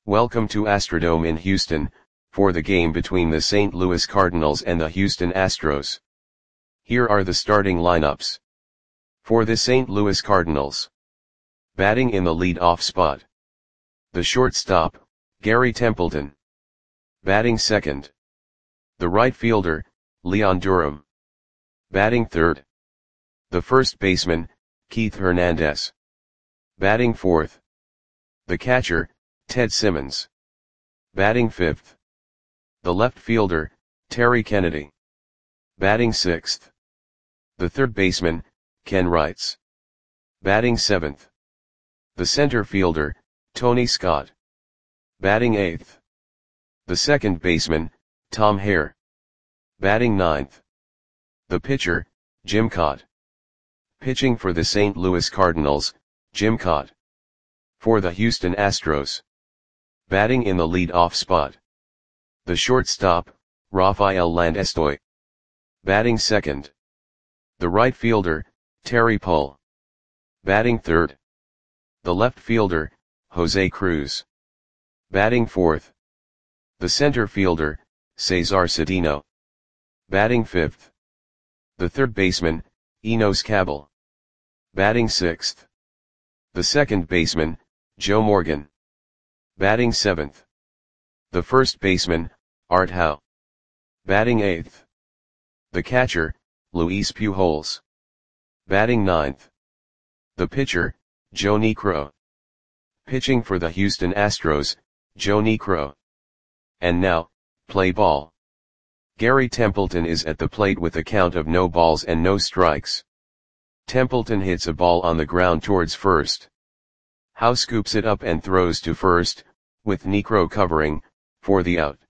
Welcome to Astrodome in Houston, for the game between the St. Louis Cardinals and the Houston Astros. Here are the starting lineups. For the St. Louis Cardinals. Batting in the lead-off spot. The shortstop, Gary Templeton. Batting second. The right fielder, Leon Durham. Batting third. The first baseman, Keith Hernandez. Batting fourth. The catcher, Ted Simmons. Batting fifth. The left fielder, Terry Kennedy. Batting sixth. The third baseman, Ken Wrights. Batting seventh. The center fielder, Tony Scott. Batting eighth. The second baseman, Tom Hare. Batting ninth. The pitcher, Jim Kaat. Pitching for the St. Louis Cardinals, Jim Kaat. For the Houston Astros. Batting in the lead-off spot. The shortstop, Rafael Landestoy. Batting second. The right fielder, Terry Pull. Batting third. The left fielder, Jose Cruz. Batting fourth. The center fielder, Cesar Cedeno. Batting fifth. The third baseman, Enos Cabell. Batting sixth. The second baseman, Joe Morgan. Batting seventh. The first baseman, Art Howe. Batting eighth. The catcher, Luis Pujols. Batting ninth. The pitcher, Joe Niekro. Pitching for the Houston Astros, Joe Niekro. And now, play ball. Gary Templeton is at the plate with a count of no balls and no strikes. Templeton hits a ball on the ground towards first. Howe scoops it up and throws to first, with Niekro covering, for the out.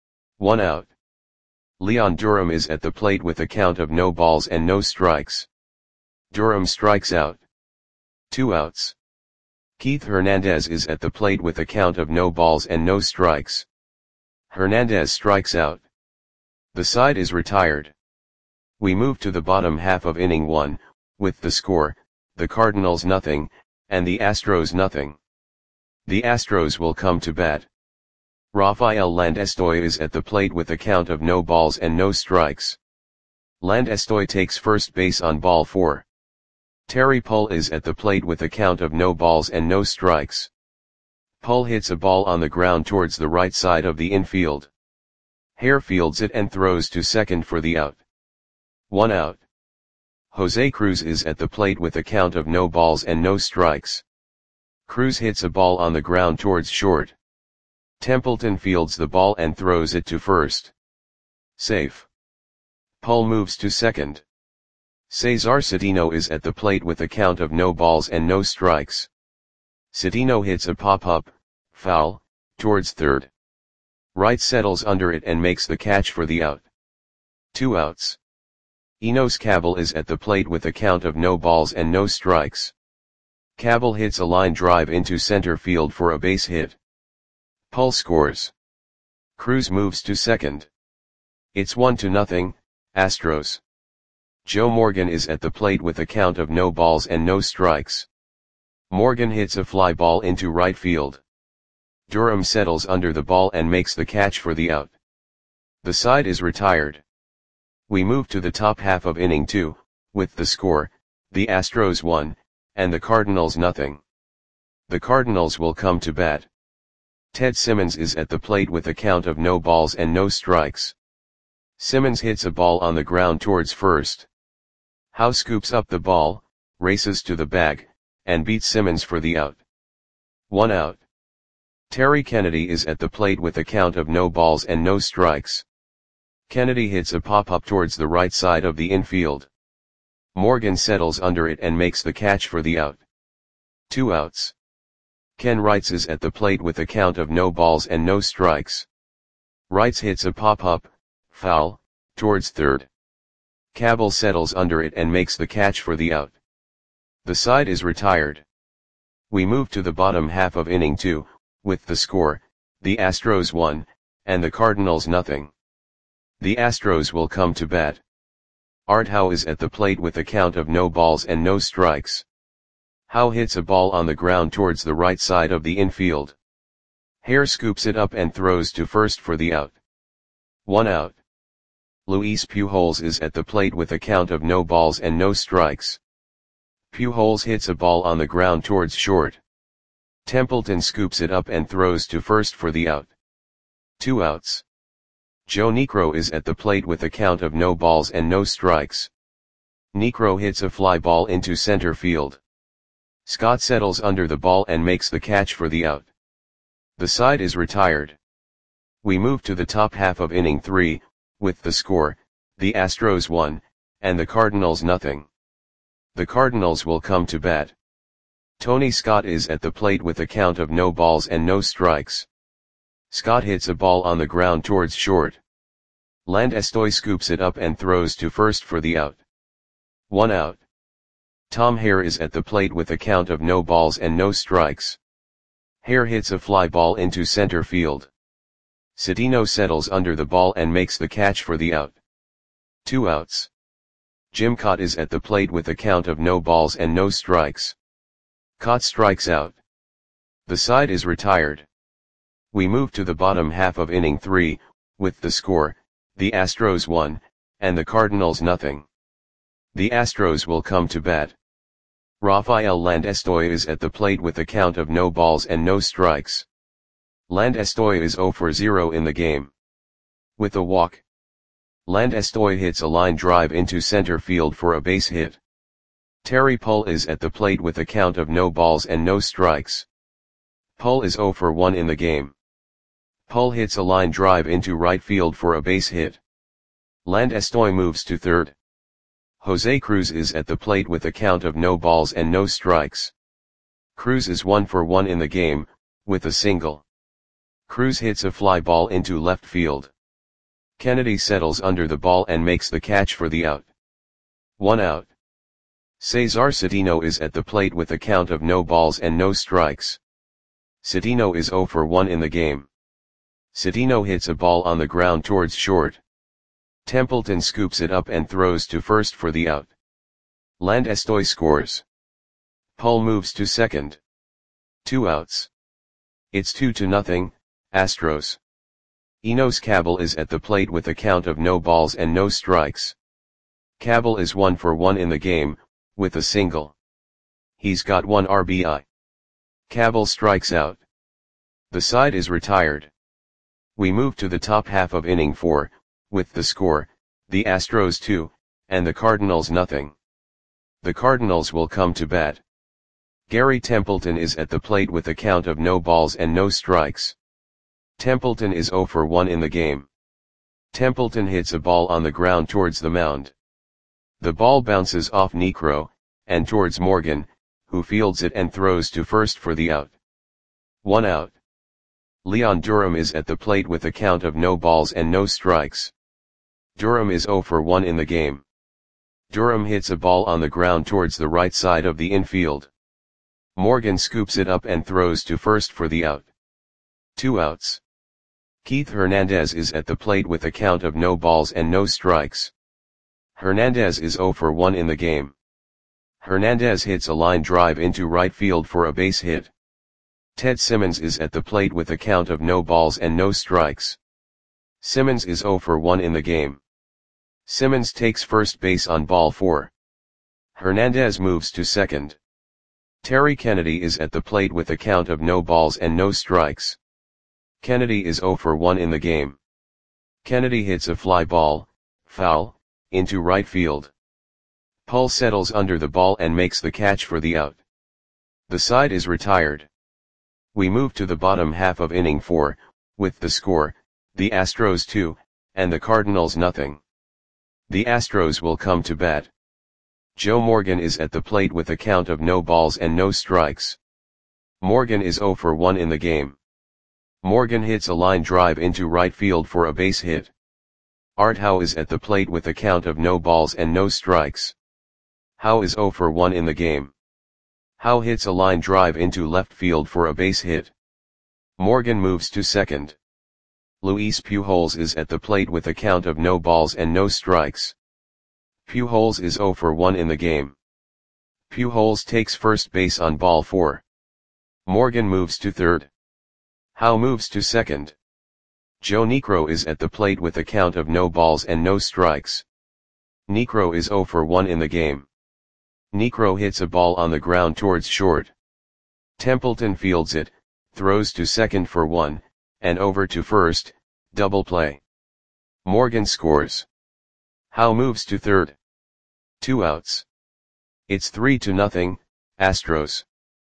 1 out. Leon Durham is at the plate with a count of no balls and no strikes. Durham strikes out. 2 outs. Keith Hernandez is at the plate with a count of no balls and no strikes. Hernandez strikes out. The side is retired. We move to the bottom half of inning 1, with the score, the Cardinals nothing, and the Astros nothing. The Astros will come to bat. Rafael Landestoy is at the plate with a count of no balls and no strikes. Landestoy takes first base on ball 4. Terry Pull is at the plate with a count of no balls and no strikes. Pull hits a ball on the ground towards the right side of the infield. Hare fields it and throws to second for the out. 1 out. Jose Cruz is at the plate with a count of no balls and no strikes. Cruz hits a ball on the ground towards short. Templeton fields the ball and throws it to first. Safe. Pull moves to second. Cesar Cedeno is at the plate with a count of no balls and no strikes. Cedeno hits a pop-up, foul, towards third. Wright settles under it and makes the catch for the out. 2 outs. Enos Cabell is at the plate with a count of no balls and no strikes. Cabell hits a line drive into center field for a base hit. Pull scores. Cruz moves to second. It's 1-0, Astros. Joe Morgan is at the plate with a count of no balls and no strikes. Morgan hits a fly ball into right field. Durham settles under the ball and makes the catch for the out. The side is retired. We move to the top half of inning 2, with the score, the Astros 1, and the Cardinals nothing. The Cardinals will come to bat. Ted Simmons is at the plate with a count of no balls and no strikes. Simmons hits a ball on the ground towards first. Howe scoops up the ball, races to the bag, and beats Simmons for the out. 1 out. Terry Kennedy is at the plate with a count of no balls and no strikes. Kennedy hits a pop-up towards the right side of the infield. Morgan settles under it and makes the catch for the out. 2 outs. Ken Wrights is at the plate with a count of no balls and no strikes. Wrights hits a pop-up, foul, towards third. Cabell settles under it and makes the catch for the out. The side is retired. We move to the bottom half of inning 2, with the score, the Astros 1, and the Cardinals nothing. The Astros will come to bat. Art Howe is at the plate with a count of no balls and no strikes. Howe hits a ball on the ground towards the right side of the infield. Hare scoops it up and throws to first for the out. 1 out. Luis Pujols is at the plate with a count of no balls and no strikes. Pujols hits a ball on the ground towards short. Templeton scoops it up and throws to first for the out. 2 outs. Joe Niekro is at the plate with a count of no balls and no strikes. Niekro hits a fly ball into center field. Scott settles under the ball and makes the catch for the out. The side is retired. We move to the top half of inning 3, with the score, the Astros 1, and the Cardinals nothing. The Cardinals will come to bat. Tony Scott is at the plate with a count of no balls and no strikes. Scott hits a ball on the ground towards short. Landestoy scoops it up and throws to first for the out. 1 out. Tom Hare is at the plate with a count of no balls and no strikes. Hare hits a fly ball into center field. Sedino settles under the ball and makes the catch for the out. 2 outs. Jim Kaat is at the plate with a count of no balls and no strikes. Kaat strikes out. The side is retired. We move to the bottom half of inning 3, with the score, the Astros 1, and the Cardinals nothing. The Astros will come to bat. Rafael Landestoy is at the plate with a count of no balls and no strikes. Landestoy is 0 for 0 in the game. With a walk. Landestoy hits a line drive into center field for a base hit. Terry Pull is at the plate with a count of no balls and no strikes. Pull is 0 for 1 in the game. Pull hits a line drive into right field for a base hit. Landestoy moves to third. Jose Cruz is at the plate with a count of no balls and no strikes. Cruz is 1 for 1 in the game, with a single. Cruz hits a fly ball into left field. Kennedy settles under the ball and makes the catch for the out. 1 out. Cesar Sedino is at the plate with a count of no balls and no strikes. Sedino is 0 for 1 in the game. Sedino hits a ball on the ground towards short. Templeton scoops it up and throws to first for the out. Landestoy scores. Pull moves to second. 2 outs. It's 2-0, Astros. Enos Cabell is at the plate with a count of no balls and no strikes. Cabell is 1 for 1 in the game, with a single. He's got 1 RBI. Cabell strikes out. The side is retired. We move to the top half of inning 4, with the score, the Astros 2, and the Cardinals nothing. The Cardinals will come to bat. Gary Templeton is at the plate with a count of no balls and no strikes. Templeton is 0 for 1 in the game. Templeton hits a ball on the ground towards the mound. The ball bounces off Niekro, and towards Morgan, who fields it and throws to first for the out. 1 out. Leon Durham is at the plate with a count of no balls and no strikes. Durham is 0 for 1 in the game. Durham hits a ball on the ground towards the right side of the infield. Morgan scoops it up and throws to first for the out. 2 outs. Keith Hernandez is at the plate with a count of no balls and no strikes. Hernandez is 0 for 1 in the game. Hernandez hits a line drive into right field for a base hit. Ted Simmons is at the plate with a count of no balls and no strikes. Simmons is 0 for 1 in the game. Simmons takes first base on ball 4. Hernandez moves to second. Terry Kennedy is at the plate with a count of no balls and no strikes. Kennedy is 0 for 1 in the game. Kennedy hits a fly ball, foul, into right field. Pull settles under the ball and makes the catch for the out. The side is retired. We move to the bottom half of inning 4, with the score, the Astros 2, and the Cardinals nothing. The Astros will come to bat. Joe Morgan is at the plate with a count of no balls and no strikes. Morgan is 0 for 1 in the game. Morgan hits a line drive into right field for a base hit. Art Howe is at the plate with a count of no balls and no strikes. Howe is 0 for 1 in the game. Howe hits a line drive into left field for a base hit. Morgan moves to second. Luis Pujols is at the plate with a count of no balls and no strikes. Pujols is 0 for 1 in the game. Pujols takes first base on ball 4. Morgan moves to third. Howe moves to second. Joe Niekro is at the plate with a count of no balls and no strikes. Niekro is 0 for 1 in the game. Niekro hits a ball on the ground towards short. Templeton fields it, throws to second for 1, and over to first, double play. Morgan scores. Howe moves to third. 2 outs. It's 3-0, Astros.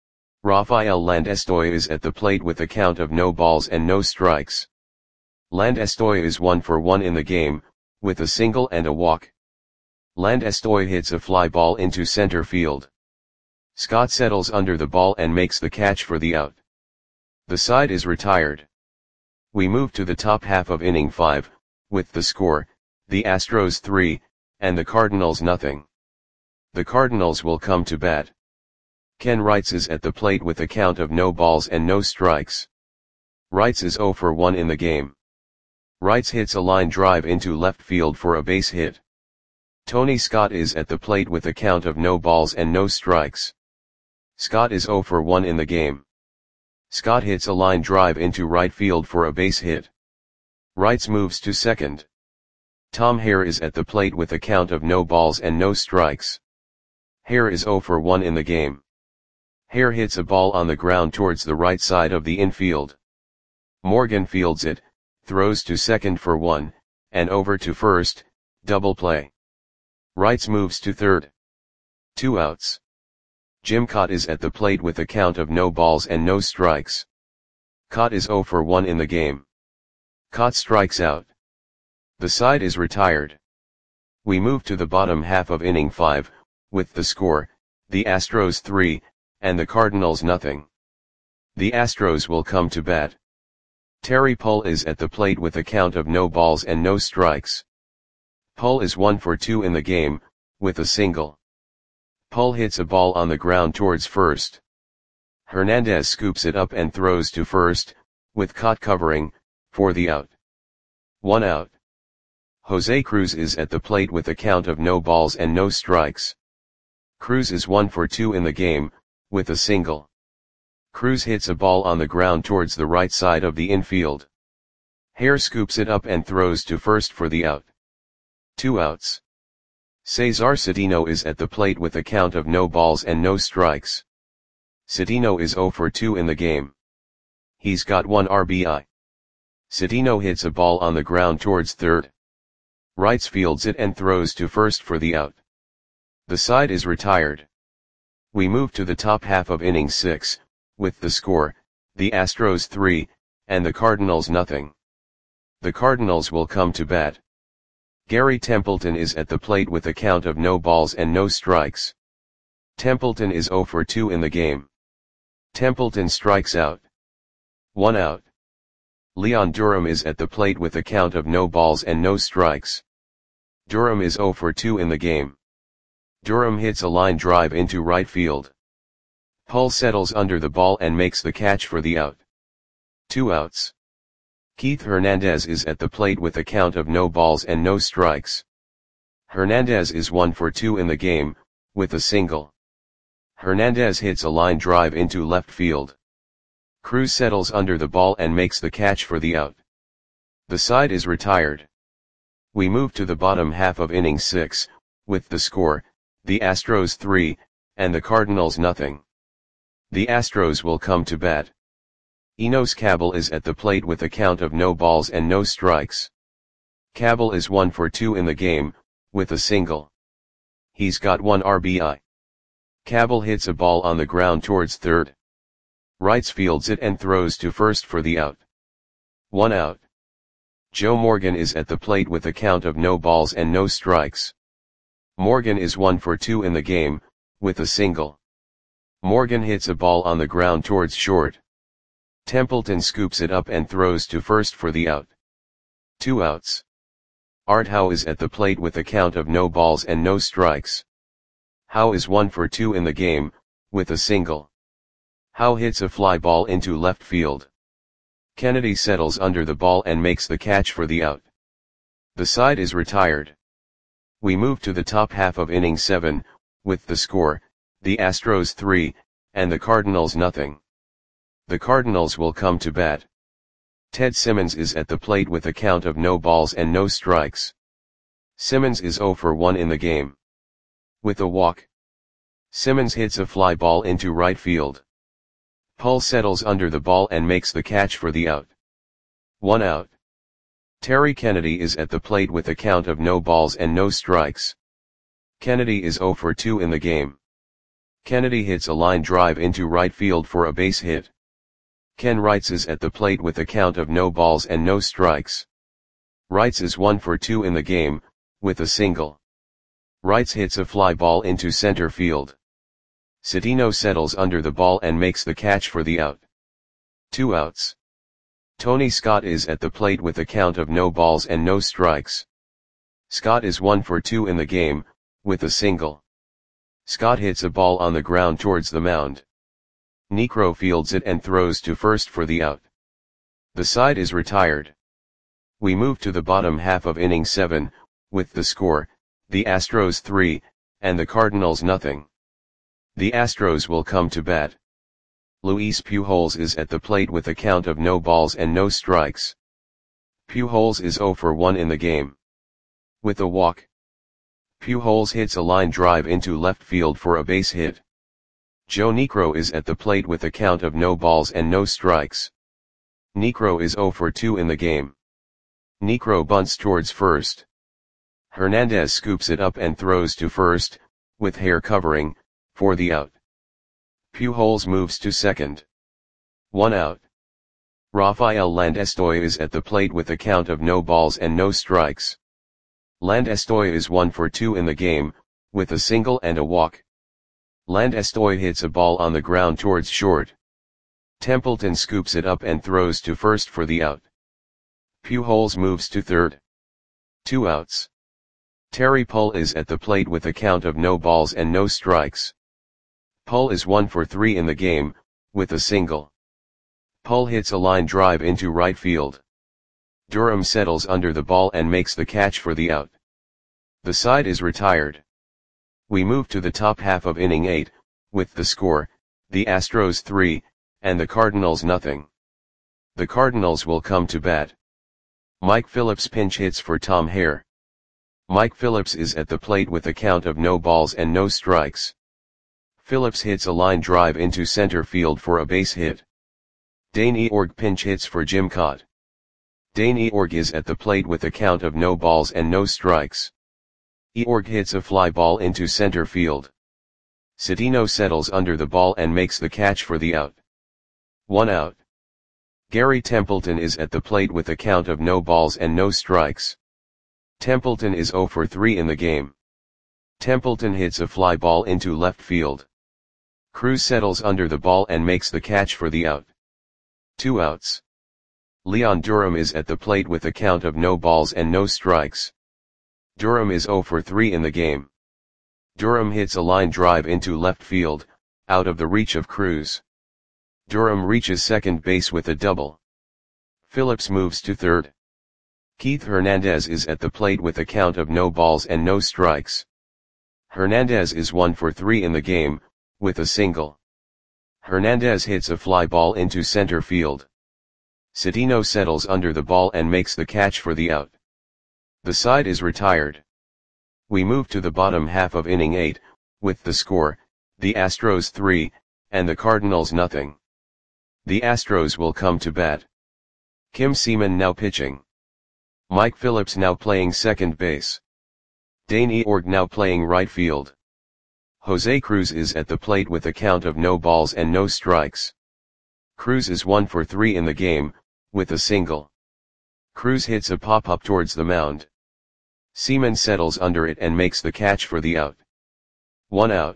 Rafael Landestoy is at the plate with a count of no balls and no strikes. Landestoy is 1 for 1 in the game, with a single and a walk. Landestoy hits a fly ball into center field. Scott settles under the ball and makes the catch for the out. The side is retired. We move to the top half of inning 5, with the score, the Astros 3, and the Cardinals nothing. The Cardinals will come to bat. Ken Wrights is at the plate with a count of no balls and no strikes. Wrights is 0 for 1 in the game. Wrights hits a line drive into left field for a base hit. Tony Scott is at the plate with a count of no balls and no strikes. Scott is 0 for 1 in the game. Scott hits a line drive into right field for a base hit. Wrights moves to second. Tom Hare is at the plate with a count of no balls and no strikes. Hare is 0 for 1 in the game. Hare hits a ball on the ground towards the right side of the infield. Morgan fields it, throws to second for 1, and over to first, double play. Wrights moves to third. 2 outs. Jim Kaat is at the plate with a count of no balls and no strikes. Kaat is 0 for 1 in the game. Kaat strikes out. The side is retired. We move to the bottom half of inning 5, with the score, the Astros 3, and the Cardinals nothing. The Astros will come to bat. Terry Pull is at the plate with a count of no balls and no strikes. Pull is 1 for 2 in the game, with a single. Pull hits a ball on the ground towards first. Hernandez scoops it up and throws to first, with Kaat covering, for the out. 1 out. Jose Cruz is at the plate with a count of no balls and no strikes. Cruz is 1 for 2 in the game, with a single. Cruz hits a ball on the ground towards the right side of the infield. Hare scoops it up and throws to first for the out. 2 outs. Cesar Cedeno is at the plate with a count of no balls and no strikes. Cedeno is 0 for 2 in the game. He's got 1 RBI. Cedeno hits a ball on the ground towards third. Wrights fields it and throws to first for the out. The side is retired. We move to the top half of inning 6, with the score, the Astros 3, and the Cardinals nothing. The Cardinals will come to bat. Gary Templeton is at the plate with a count of no balls and no strikes. Templeton is 0 for 2 in the game. Templeton strikes out. 1 out. Leon Durham is at the plate with a count of no balls and no strikes. Durham is 0 for 2 in the game. Durham hits a line drive into right field. Pull settles under the ball and makes the catch for the out. 2 outs. Keith Hernandez is at the plate with a count of no balls and no strikes. Hernandez is 1 for 2 in the game, with a single. Hernandez hits a line drive into left field. Cruz settles under the ball and makes the catch for the out. The side is retired. We move to the bottom half of inning 6, with the score, the Astros 3, and the Cardinals nothing. The Astros will come to bat. Enos Cabell is at the plate with a count of no balls and no strikes. Cabell is 1 for 2 in the game, with a single. He's got 1 RBI. Cabell hits a ball on the ground towards third. Wrights fields it and throws to first for the out. 1 out. Joe Morgan is at the plate with a count of no balls and no strikes. Morgan is 1 for 2 in the game, with a single. Morgan hits a ball on the ground towards short. Templeton scoops it up and throws to first for the out. 2 outs. Art Howe is at the plate with a count of no balls and no strikes. Howe is 1 for 2 in the game, with a single. Howe hits a fly ball into left field. Kennedy settles under the ball and makes the catch for the out. The side is retired. We move to the top half of inning 7, with the score, the Astros 3, and the Cardinals nothing. The Cardinals will come to bat. Ted Simmons is at the plate with a count of no balls and no strikes. Simmons is 0 for 1 in the game. With a walk, Simmons hits a fly ball into right field. Pull settles under the ball and makes the catch for the out. 1 out. Terry Kennedy is at the plate with a count of no balls and no strikes. Kennedy is 0 for 2 in the game. Kennedy hits a line drive into right field for a base hit. Ken Wrights is at the plate with a count of no balls and no strikes. Wrights is 1 for 2 in the game, with a single. Wrights hits a fly ball into center field. Cedeno settles under the ball and makes the catch for the out. 2 outs. Tony Scott is at the plate with a count of no balls and no strikes. Scott is 1 for 2 in the game, with a single. Scott hits a ball on the ground towards the mound. Niekro fields it and throws to first for the out. The side is retired. We move to the bottom half of inning 7, with the score, the Astros 3, and the Cardinals nothing. The Astros will come to bat. Luis Pujols is at the plate with a count of no balls and no strikes. Pujols is 0 for 1 in the game. With a walk, Pujols hits a line drive into left field for a base hit. Joe Niekro is at the plate with a count of no balls and no strikes. Niekro is 0 for 2 in the game. Niekro bunts towards first. Hernandez scoops it up and throws to first, with hair covering, for the out. Pujols moves to second. 1 out. Rafael Landestoy is at the plate with a count of no balls and no strikes. Landestoy is 1 for 2 in the game, with a single and a walk. Landestoy hits a ball on the ground towards short. Templeton scoops it up and throws to first for the out. Pujols moves to third. 2 outs. Terry Pull is at the plate with a count of no balls and no strikes. Pull is 1 for 3 in the game, with a single. Pull hits a line drive into right field. Durham settles under the ball and makes the catch for the out. The side is retired. We move to the top half of inning 8, with the score, the Astros 3, and the Cardinals nothing. The Cardinals will come to bat. Mike Phillips pinch hits for Tom Hare. Mike Phillips is at the plate with a count of no balls and no strikes. Phillips hits a line drive into center field for a base hit. Dane Eorg pinch hits for Jim Kaat. Dane Eorg is at the plate with a count of no balls and no strikes. Eorg hits a fly ball into center field. Cedeno settles under the ball and makes the catch for the out. 1 out. Gary Templeton is at the plate with a count of no balls and no strikes. Templeton is 0 for 3 in the game. Templeton hits a fly ball into left field. Cruz settles under the ball and makes the catch for the out. 2 outs. Leon Durham is at the plate with a count of no balls and no strikes. Durham is 0 for 3 in the game. Durham hits a line drive into left field, out of the reach of Cruz. Durham reaches second base with a double. Phillips moves to third. Keith Hernandez is at the plate with a count of no balls and no strikes. Hernandez is 1 for 3 in the game, with a single. Hernandez hits a fly ball into center field. Cedeno settles under the ball and makes the catch for the out. The side is retired. We move to the bottom half of inning 8, with the score, the Astros 3, and the Cardinals nothing. The Astros will come to bat. Kim Seaman now pitching. Mike Phillips now playing second base. Dane Eorg now playing right field. Jose Cruz is at the plate with a count of no balls and no strikes. Cruz is 1 for 3 in the game, with a single. Cruz hits a pop-up towards the mound. Seaman settles under it and makes the catch for the out. 1 out.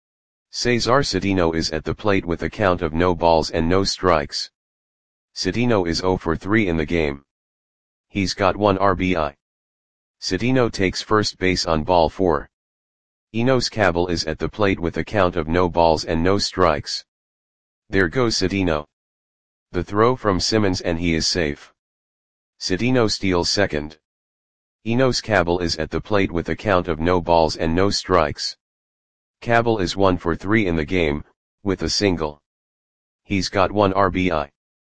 Cesar Cedeno is at the plate with a count of no balls and no strikes. Cedeno is 0 for 3 in the game. He's got 1 RBI. Cedeno takes first base on ball 4. Enos Cabell is at the plate with a count of no balls and no strikes. There goes Cedeno. The throw from Simmons and he is safe. Cedeno steals second. Enos Cabell is at the plate with a count of no balls and no strikes. Cabell is 1 for 3 in the game, with a single. He's got 1 RBI.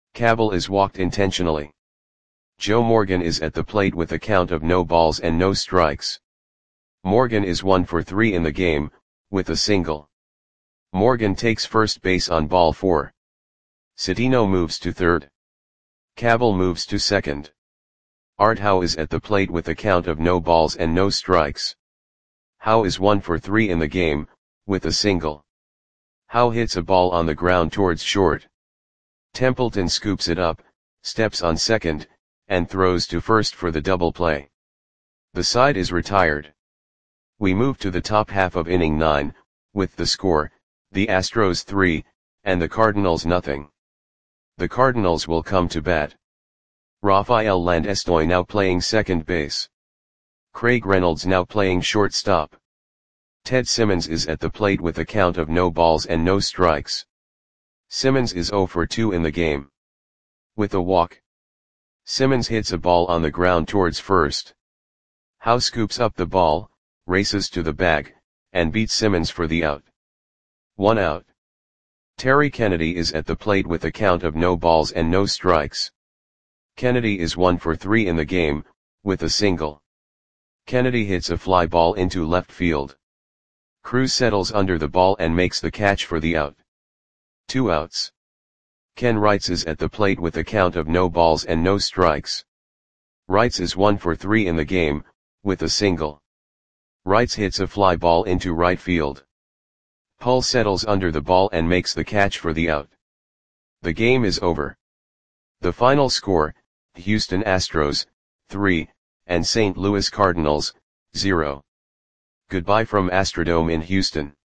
Cabell is walked intentionally. Joe Morgan is at the plate with a count of no balls and no strikes. Morgan is 1 for 3 in the game, with a single. Morgan takes first base on ball 4. Citino moves to third. Cabell moves to second. Art Howe is at the plate with a count of no balls and no strikes. Howe is 1 for 3 in the game, with a single. Howe hits a ball on the ground towards short. Templeton scoops it up, steps on second, and throws to first for the double play. The side is retired. We move to the top half of inning 9, with the score, the Astros 3, and the Cardinals nothing. The Cardinals will come to bat. Rafael Landestoy now playing second base. Craig Reynolds now playing shortstop. Ted Simmons is at the plate with a count of no balls and no strikes. Simmons is 0 for 2 in the game. With a walk. Simmons hits a ball on the ground towards first. Howe scoops up the ball, races to the bag, and beats Simmons for the out. 1 out. Terry Kennedy is at the plate with a count of no balls and no strikes. Kennedy is 1 for 3 in the game, with a single. Kennedy hits a fly ball into left field. Cruz settles under the ball and makes the catch for the out. 2 outs. Ken Wrights is at the plate with a count of no balls and no strikes. Wrights is 1 for 3 in the game, with a single. Wrights hits a fly ball into right field. Pull settles under the ball and makes the catch for the out. The game is over. The final score, Houston Astros, 3, and St. Louis Cardinals, 0. Goodbye from Astrodome in Houston.